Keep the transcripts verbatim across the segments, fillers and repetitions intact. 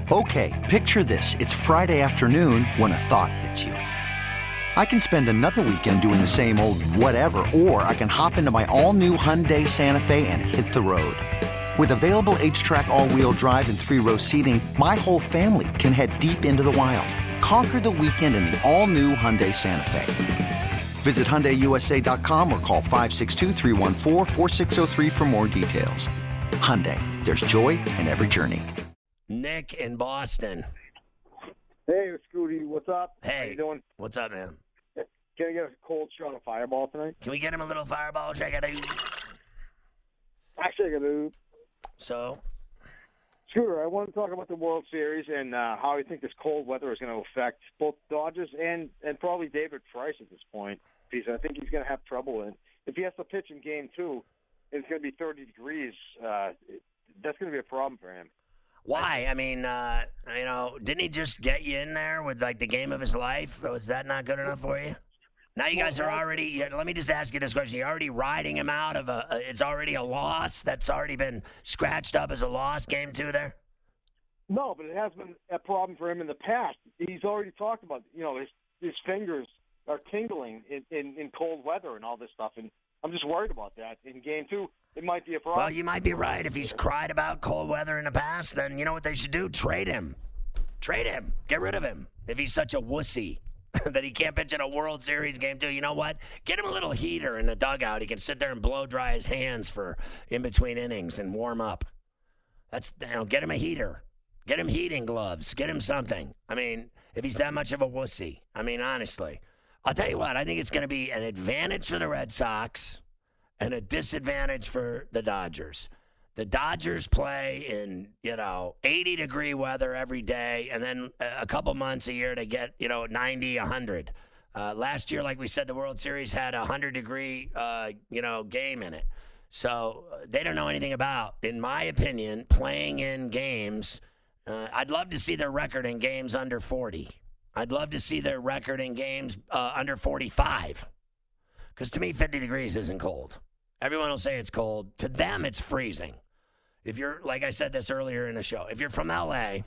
Okay, picture this. It's Friday afternoon when a thought hits you. I can spend another weekend doing the same old whatever, or I can hop into my all-new Hyundai Santa Fe and hit the road. With available H-Track all-wheel drive and three-row seating, my whole family can head deep into the wild. Conquer the weekend in the all-new Hyundai Santa Fe. Visit Hyundai U S A dot com or call five six two, three one four, four six zero three for more details. Hyundai, there's joy in every journey. Nick in Boston. Hey, Scooty, what's up? Hey, how you doing? What's up, man? Can I get a cold shot of Fireball tonight? Can we get him a little Fireball? Check it out. Actually, I do. So? Scooter, I want to talk about the World Series and uh, how I think this cold weather is going to affect both Dodgers and, and probably David Price at this point, because I think he's going to have trouble. And if he has to pitch in Game Two, and it's going to be thirty degrees. Uh, that's going to be a problem for him. Why? I mean, uh, you know, didn't he just get you in there with like the game of his life? Was that not good enough for you? Now you guys are already, let me just ask you this question. You're already riding him out of a, it's already a loss that's already been scratched up as a loss, Game two there? No, but it has been a problem for him in the past. He's already talked about, you know, his his fingers are tingling in, in, in cold weather and all this stuff, and I'm just worried about that. In Game two, it might be a problem. Well, you might be right. If he's cried about cold weather in the past, then you know what they should do? Trade him. Trade him. Get rid of him if he's such a wussy that he can't pitch in a World Series Game two. You know what? Get him a little heater in the dugout. He can sit there and blow dry his hands for in between innings and warm up. That's, you know, get him a heater. Get him heating gloves. Get him something. I mean, if he's that much of a wussy. I mean, honestly. I'll tell you what. I think it's going to be an advantage for the Red Sox and a disadvantage for the Dodgers. The Dodgers play in, you know, eighty-degree weather every day, and then a couple months a year to get, you know, ninety, one hundred. Uh, last year, like we said, the World Series had a one hundred-degree, uh, you know, game in it. So uh, they don't know anything about, in my opinion, playing in games. Uh, I'd love to see their record in games under forty. I'd love to see their record in games uh, under forty-five. Because to me, fifty degrees isn't cold. Everyone will say it's cold. To them, it's freezing. If you're, like I said this earlier in the show, if you're from L A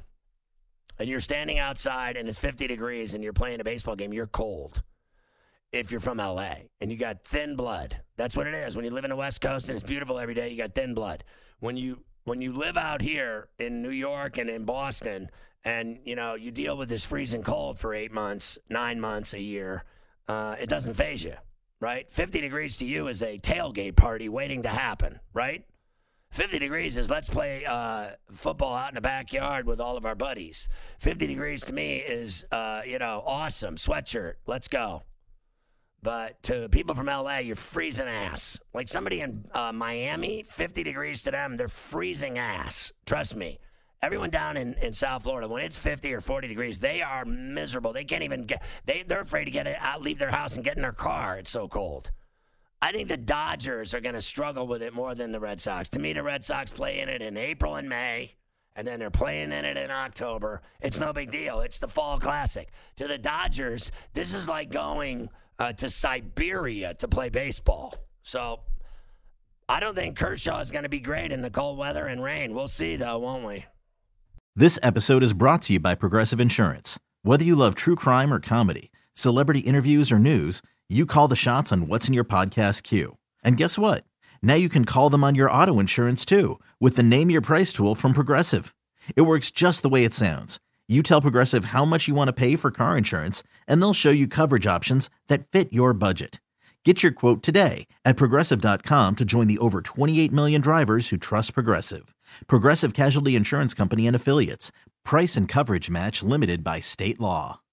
and you're standing outside and it's fifty degrees and you're playing a baseball game, you're cold. If you're from L A and you got thin blood, that's what it is. When you live in the West Coast and it's beautiful every day, you got thin blood. When you when you live out here in New York and in Boston and, you know, you deal with this freezing cold for eight months, nine months, a year, uh, it doesn't faze you, right? fifty degrees to you is a tailgate party waiting to happen, right? fifty degrees is let's play uh, football out in the backyard with all of our buddies. fifty degrees to me is, uh, you know, awesome. Sweatshirt, let's go. But to people from L A, you're freezing ass. Like somebody in uh, Miami, fifty degrees to them, they're freezing ass. Trust me. Everyone down in, in South Florida, when it's fifty or forty degrees, they are miserable. They can't even get, they, they're afraid to get it out, leave their house and get in their car. It's so cold. I think the Dodgers are going to struggle with it more than the Red Sox. To me, the Red Sox play in it in April and May, and then they're playing in it in October. It's no big deal. It's the Fall Classic. To the Dodgers, this is like going uh, to Siberia to play baseball. So I don't think Kershaw is going to be great in the cold weather and rain. We'll see, though, won't we? This episode is brought to you by Progressive Insurance. Whether you love true crime or comedy, celebrity interviews or news, you call the shots on what's in your podcast queue. And guess what? Now you can call them on your auto insurance too with the Name Your Price tool from Progressive. It works just the way it sounds. You tell Progressive how much you want to pay for car insurance, and they'll show you coverage options that fit your budget. Get your quote today at Progressive dot com to join the over twenty-eight million drivers who trust Progressive. Progressive Casualty Insurance Company and Affiliates. Price and coverage match limited by state law.